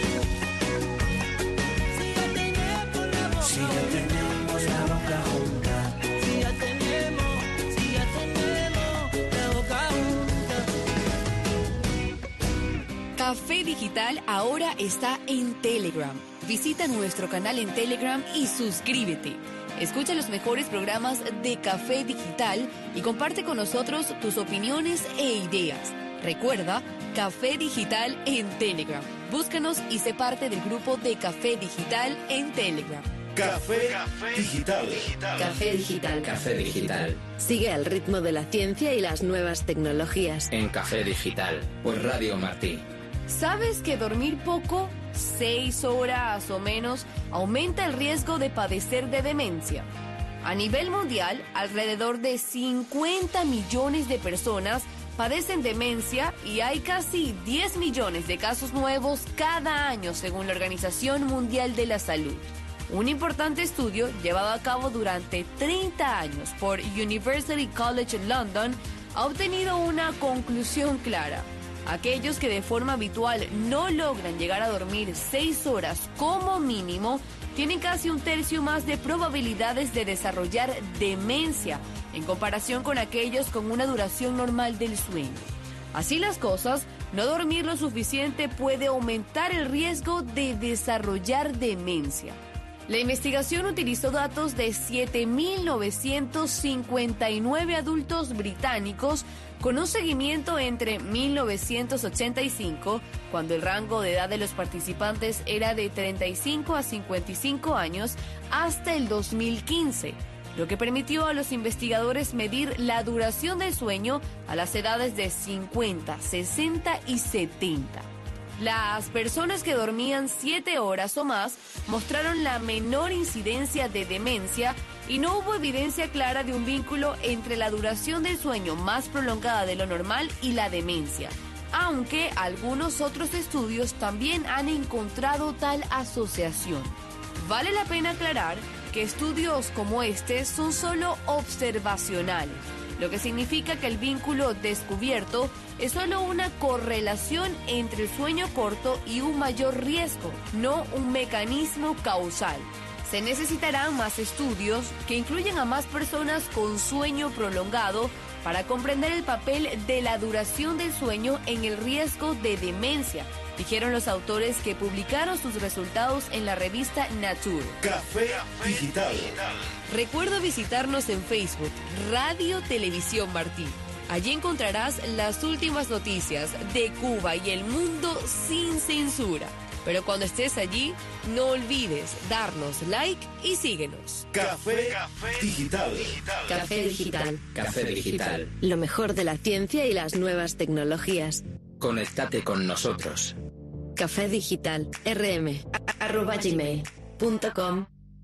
Si ya tenemos la boca, si ya tenemos la boca junta. Si ya tenemos la boca junta. Café Digital ahora está en Telegram. Visita nuestro canal en Telegram y suscríbete. Escucha los mejores programas de Café Digital y comparte con nosotros tus opiniones e ideas. Recuerda, Café Digital en Telegram. Búscanos y sé parte del grupo de Café Digital en Telegram. Café Digital. Café Digital. Café Digital. Sigue al ritmo de la ciencia y las nuevas tecnologías. En Café Digital, por Radio Martí. ¿Sabes que dormir poco, 6 horas o menos, aumenta el riesgo de padecer de demencia? A nivel mundial, alrededor de 50 millones de personas padecen demencia y hay casi 10 millones de casos nuevos cada año, según la Organización Mundial de la Salud. Un importante estudio llevado a cabo durante 30 años por University College London ha obtenido una conclusión clara. Aquellos que de forma habitual no logran llegar a dormir 6 horas como mínimo tienen casi un tercio más de probabilidades de desarrollar demencia en comparación con aquellos con una duración normal del sueño. Así las cosas, no dormir lo suficiente puede aumentar el riesgo de desarrollar demencia. La investigación utilizó datos de 7.959 adultos británicos con un seguimiento entre 1985, cuando el rango de edad de los participantes era de 35 a 55 años, hasta el 2015, lo que permitió a los investigadores medir la duración del sueño a las edades de 50, 60 y 70. Las personas que dormían 7 horas o más mostraron la menor incidencia de demencia y no hubo evidencia clara de un vínculo entre la duración del sueño más prolongada de lo normal y la demencia, aunque algunos otros estudios también han encontrado tal asociación. Vale la pena aclarar que estudios como este son solo observacionales, lo que significa que el vínculo descubierto es solo una correlación entre el sueño corto y un mayor riesgo, no un mecanismo causal. Se necesitarán más estudios que incluyan a más personas con sueño prolongado para comprender el papel de la duración del sueño en el riesgo de demencia, dijeron los autores que publicaron sus resultados en la revista Nature. Café Digital. Recuerda visitarnos en Facebook, Radio Televisión Martí. Allí encontrarás las últimas noticias de Cuba y el mundo sin censura. Pero cuando estés allí, no olvides darnos like y síguenos. Café Digital. Café Digital. Café Digital. Lo mejor de la ciencia y las nuevas tecnologías. Conéctate con nosotros. Café Digital. rm@gmail.com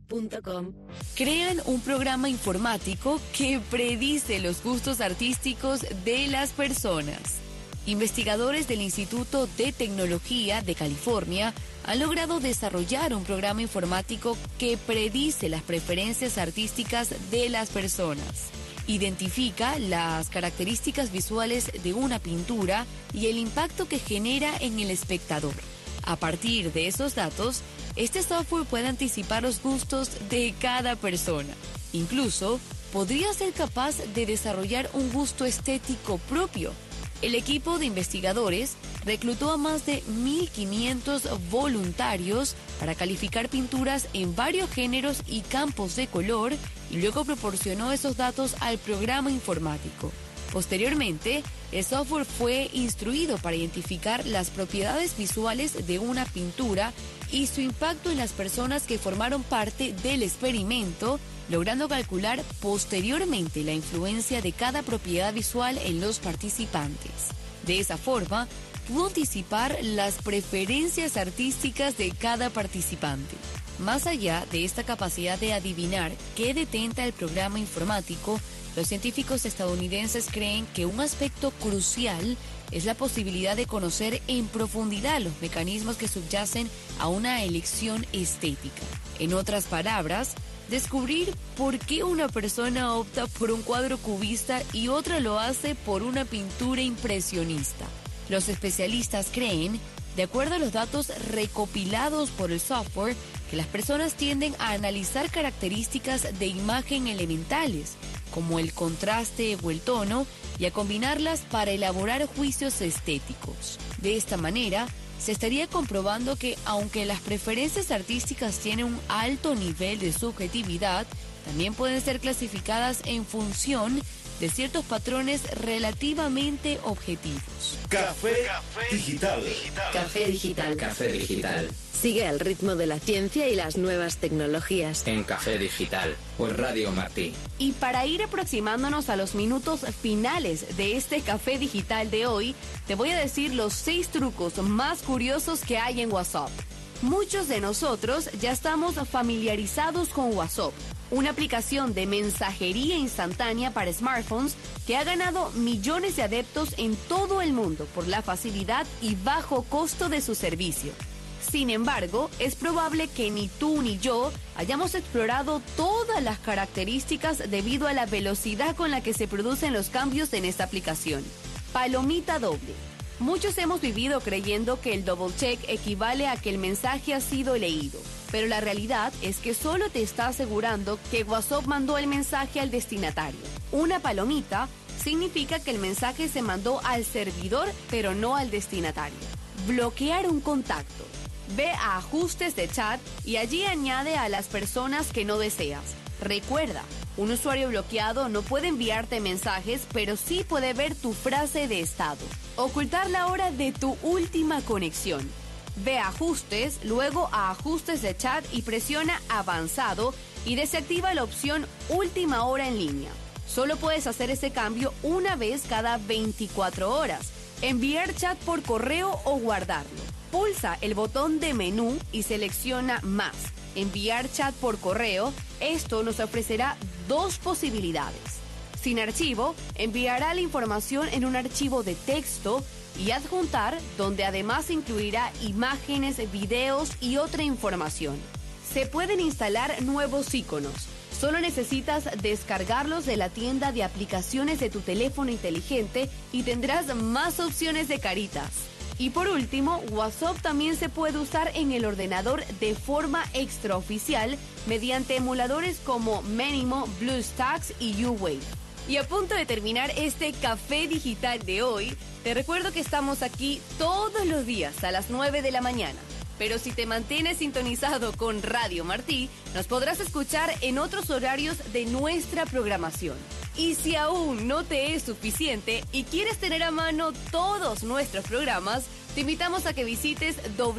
soundcloud.com. Crean un programa informático que predice los gustos artísticos de las personas. Investigadores del Instituto de Tecnología de California han logrado desarrollar un programa informático que predice las preferencias artísticas de las personas. Identifica las características visuales de una pintura y el impacto que genera en el espectador. A partir de esos datos, este software puede anticipar los gustos de cada persona. Incluso, podría ser capaz de desarrollar un gusto estético propio. El equipo de investigadores reclutó a más de 1.500 voluntarios para calificar pinturas en varios géneros y campos de color y luego proporcionó esos datos al programa informático. Posteriormente, el software fue instruido para identificar las propiedades visuales de una pintura y su impacto en las personas que formaron parte del experimento, logrando calcular posteriormente la influencia de cada propiedad visual en los participantes. De esa forma, pudo anticipar las preferencias artísticas de cada participante. Más allá de esta capacidad de adivinar qué detenta el programa informático, los científicos estadounidenses creen que un aspecto crucial es la posibilidad de conocer en profundidad los mecanismos que subyacen a una elección estética. En otras palabras, descubrir por qué una persona opta por un cuadro cubista y otra lo hace por una pintura impresionista. Los especialistas creen, de acuerdo a los datos recopilados por el software, que las personas tienden a analizar características de imagen elementales, como el contraste o el tono, y a combinarlas para elaborar juicios estéticos. De esta manera, se estaría comprobando que, aunque las preferencias artísticas tienen un alto nivel de subjetividad, también pueden ser clasificadas en función de ciertos patrones relativamente objetivos. Café Digital. Café Digital. Café Digital. Sigue al ritmo de la ciencia y las nuevas tecnologías. En Café Digital, por Radio Martí. Y para ir aproximándonos a los minutos finales de este Café Digital de hoy, te voy a decir los 6 trucos más curiosos que hay en WhatsApp. Muchos de nosotros ya estamos familiarizados con WhatsApp, una aplicación de mensajería instantánea para smartphones que ha ganado millones de adeptos en todo el mundo por la facilidad y bajo costo de su servicio. Sin embargo, es probable que ni tú ni yo hayamos explorado todas las características debido a la velocidad con la que se producen los cambios en esta aplicación. Palomita doble. Muchos hemos vivido creyendo que el double check equivale a que el mensaje ha sido leído, pero la realidad es que solo te está asegurando que WhatsApp mandó el mensaje al destinatario. Una palomita significa que el mensaje se mandó al servidor, pero no al destinatario. Bloquear un contacto. Ve a ajustes de chat y allí añade a las personas que no deseas. Recuerda, un usuario bloqueado no puede enviarte mensajes, pero sí puede ver tu frase de estado. Ocultar la hora de tu última conexión. Ve a ajustes, luego a ajustes de chat y presiona avanzado y desactiva la opción última hora en línea. Solo puedes hacer ese cambio una vez cada 24 horas. Enviar chat por correo o guardarlo. Pulsa el botón de menú y selecciona más. Enviar chat por correo. Esto nos ofrecerá 2 posibilidades. Sin archivo, enviará la información en un archivo de texto, y adjuntar, donde además incluirá imágenes, videos y otra información. Se pueden instalar nuevos iconos. Solo necesitas descargarlos de la tienda de aplicaciones de tu teléfono inteligente y tendrás más opciones de caritas. Y por último, WhatsApp también se puede usar en el ordenador de forma extraoficial mediante emuladores como Menimo, BlueStacks y U-Wave. Y a punto de terminar este Café Digital de hoy, te recuerdo que estamos aquí todos los días a las 9 de la mañana. Pero si te mantienes sintonizado con Radio Martí, nos podrás escuchar en otros horarios de nuestra programación. Y si aún no te es suficiente y quieres tener a mano todos nuestros programas, te invitamos a que visites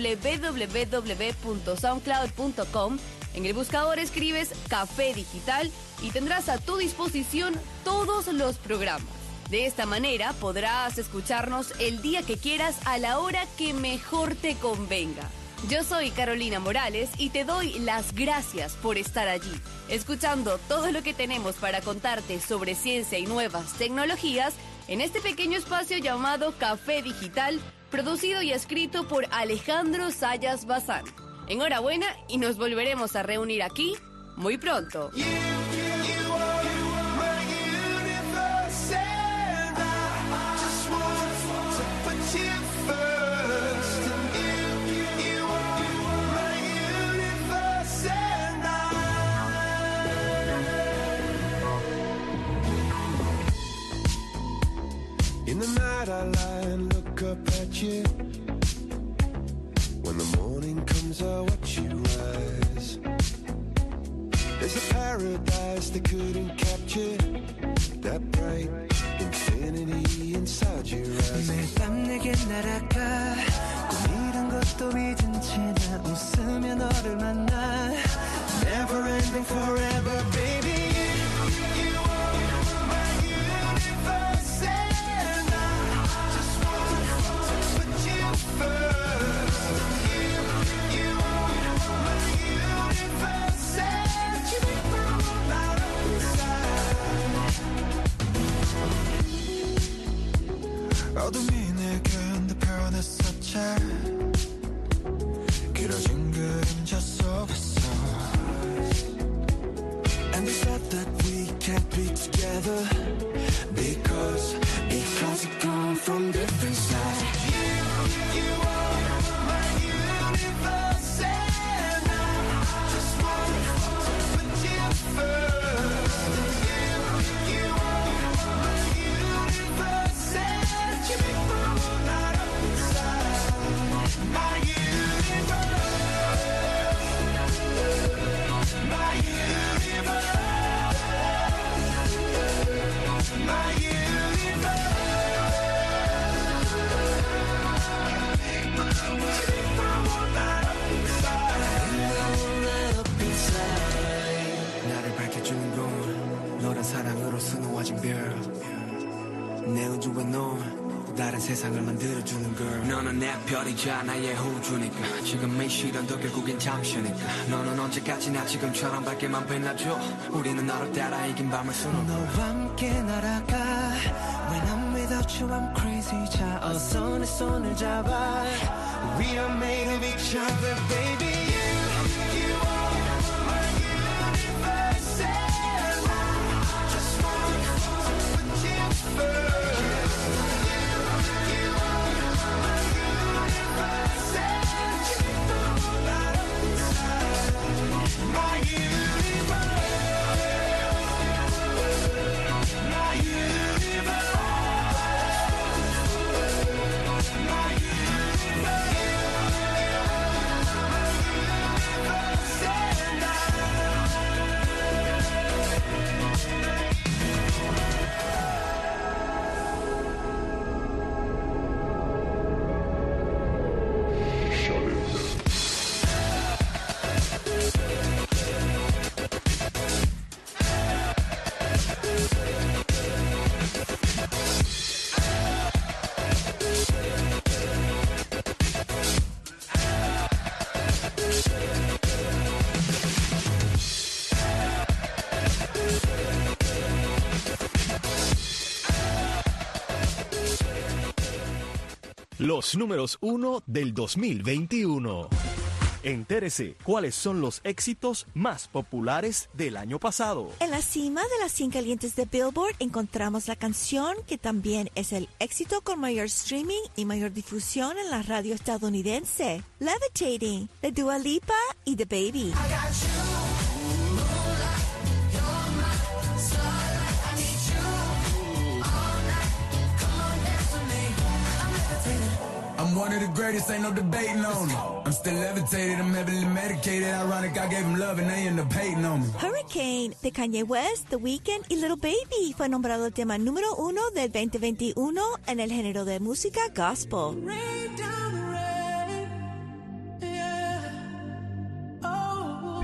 www.soundcloud.com. En el buscador escribes Café Digital y tendrás a tu disposición todos los programas. De esta manera podrás escucharnos el día que quieras a la hora que mejor te convenga. Yo soy Carolina Morales y te doy las gracias por estar allí, escuchando todo lo que tenemos para contarte sobre ciencia y nuevas tecnologías en este pequeño espacio llamado Café Digital, producido y escrito por Alejandro Sayas Bazán. Enhorabuena y nos volveremos a reunir aquí muy pronto. In the night I lie and look up at you. When the morning comes I watch you rise. There's a paradise they couldn't capture. That bright infinity inside your eyes. 매일 밤 내게 날아가 꿈이란 것도 잊은 채 나 웃으며 너를 만나. Never ending forever baby. 어둠이 내겐 더 변했었지 길어진 그림자 속에서 And we thought that we can't be together Because we come from different sides You are my universe And I just want to put you first You are my universe And you make my world light up inside My universe My universe My universe 나를 밝혀주는 건 너란 사랑으로 수놓아진 별 내 우주에 넌 다른 세상을 만들어주는 걸 너는 내 별이자 나의 호주니까 지금 이 시련도 결국엔 잠시니까 너는 언제까지나 지금처럼 밝게만 빛나줘 우리는 너를 따라 이긴 밤을 수놓고 너와 함께 날아가 When I'm without you I'm crazy 자 어서 내 손을 잡아 We are made of each other baby You are my universe And I just want to put you first Los números 1 del 2021. Entérese cuáles son los éxitos más populares del año pasado. En la cima de las 100 calientes de Billboard encontramos la canción que también es el éxito con mayor streaming y mayor difusión en la radio estadounidense, Levitating, de Dua Lipa y The Baby. I'm one of the greatest, ain't no debating on it. I'm still levitated, I'm heavily medicated. Ironic, I gave them love and they end up hating on me. Hurricane, de Kanye West, The Weeknd y Little Baby fue nombrado el tema número 1 del 2021 en el género de música gospel. Rain down the rain, yeah. Oh.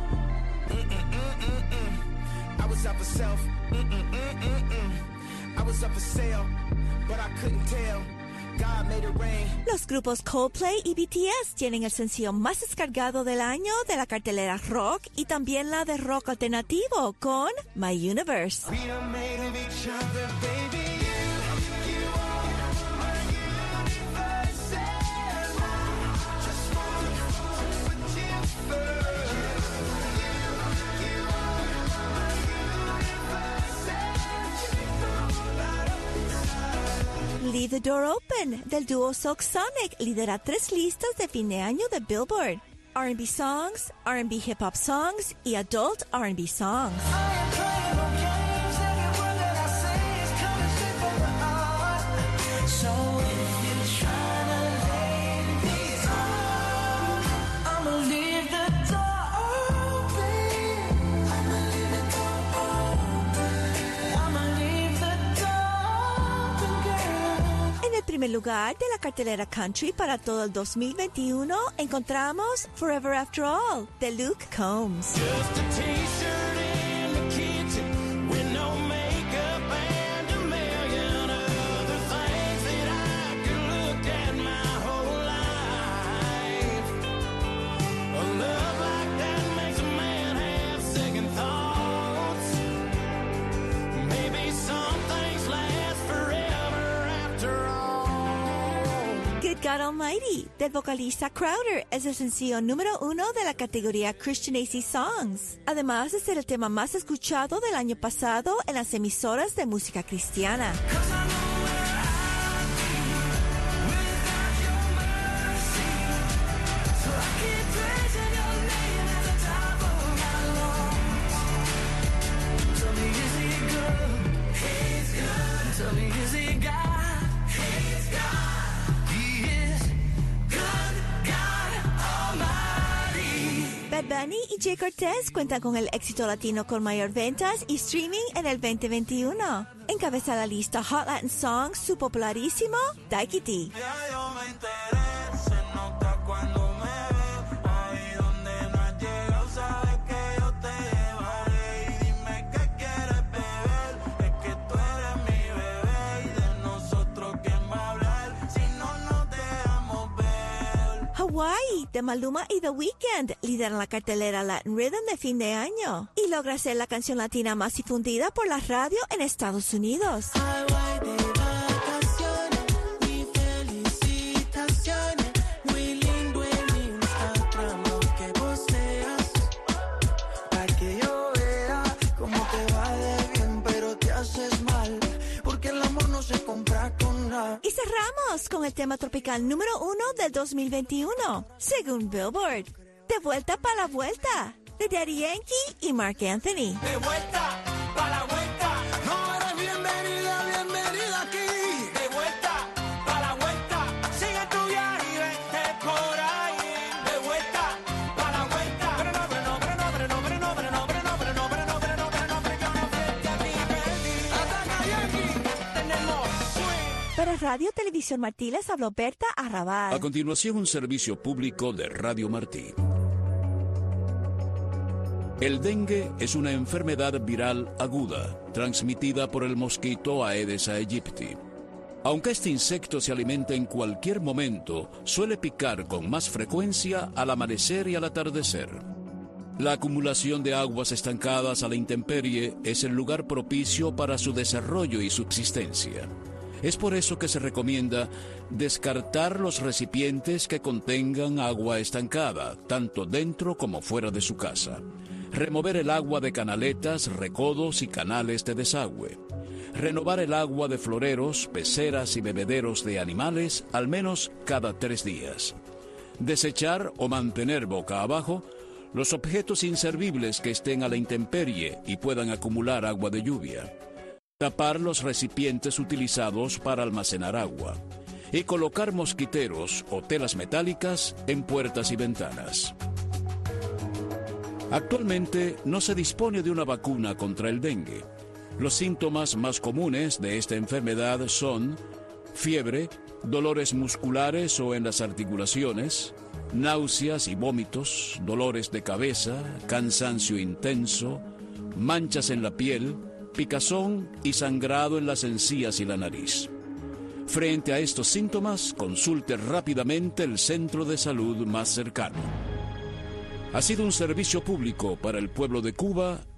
I was up for self. I was up for sale, but I couldn't tell. God made it rain. Los grupos Coldplay y BTS tienen el sencillo más descargado del año de la cartelera rock y también la de rock alternativo con My Universe. We are made of each other, baby. You are my universe, and I just want to put you first. You are my universe, and Leave the Door Open del dúo Silk Sonic lidera 3 listas de fin de año de Billboard: R&B songs, R&B hip hop songs y adult R&B songs. so if you're trying to lay these on, I'ma leave the door open. I'ma leave the door open. I'ma leave the door open, girl. En el primer lugar de la cartelera country para todo el 2021 encontramos Forever After All de Luke Combs. Just a t-shirt in the kitchen with no makeup and a million other things that I could look at my whole life. A love like that makes a man have second thoughts. Maybe some things last forever after all. Good God Almighty del vocalista Crowder es el sencillo número 1 de la categoría Christian AC Songs, además de ser el tema más escuchado del año pasado en las emisoras de música cristiana. So I keep praising your name at the top of my lungs. Tell me, is he good? He's good. Tell me, is he God? He's God. He is good, God Almighty. Bad Bunny y Jay Cortez cuentan con el éxito latino con mayor ventas y streaming en el 2021. Encabeza la lista Hot Latin Songs su popularísimo Daikiti. Ya yo me enteré, se nota cuando me ves. Ahí donde no has llegado, sabes que yo te llevaré. Y dime qué quieres beber, es que tú eres mi bebé. Y de nosotros, ¿quién va a hablar? Si no nos dejamos ver. Hawaii de Maluma y The Weeknd lideran la cartelera Latin Rhythm de fin de año y logra ser la canción latina más difundida por la radio en Estados Unidos. Hawaii de vacaciones, mi felicitaciones. Muy lindo en Instagram lo que posteas, para que yo vea cómo te va de bien, pero te haces mal, porque el amor no se compra con nada. Y cerramos con el tema tropical número 1 del 2021, según Billboard. De vuelta para la vuelta, de Daddy Yankee y Mark Anthony. De vuelta, pa' la vuelta. No eres bienvenida, bienvenida aquí. De vuelta, pa' la vuelta. Sigue tu viaje y vete por ahí. De vuelta, pa' la vuelta. Pero no, pero no, pero no, pero no, pero no, pero no, pero no, pero no, pero no, pero no, pero no, pero yo no frente a ti, baby. Ataca Yankee, tenemos swing. Para Radio Televisión Martí les habló Berta Arrabal. A continuación, un servicio público de Radio Martí. El dengue es una enfermedad viral aguda, transmitida por el mosquito Aedes aegypti. Aunque este insecto se alimenta en cualquier momento, suele picar con más frecuencia al amanecer y al atardecer. La acumulación de aguas estancadas a la intemperie es el lugar propicio para su desarrollo y subsistencia. Es por eso que se recomienda descartar los recipientes que contengan agua estancada, tanto dentro como fuera de su casa. Remover el agua de canaletas, recodos y canales de desagüe. Renovar el agua de floreros, peceras y bebederos de animales al menos cada 3 días. Desechar o mantener boca abajo los objetos inservibles que estén a la intemperie y puedan acumular agua de lluvia. Tapar los recipientes utilizados para almacenar agua. Y colocar mosquiteros o telas metálicas en puertas y ventanas. Actualmente no se dispone de una vacuna contra el dengue. Los síntomas más comunes de esta enfermedad son fiebre, dolores musculares o en las articulaciones, náuseas y vómitos, dolores de cabeza, cansancio intenso, manchas en la piel, picazón y sangrado en las encías y la nariz. Frente a estos síntomas, consulte rápidamente el centro de salud más cercano. Ha sido un servicio público para el pueblo de Cuba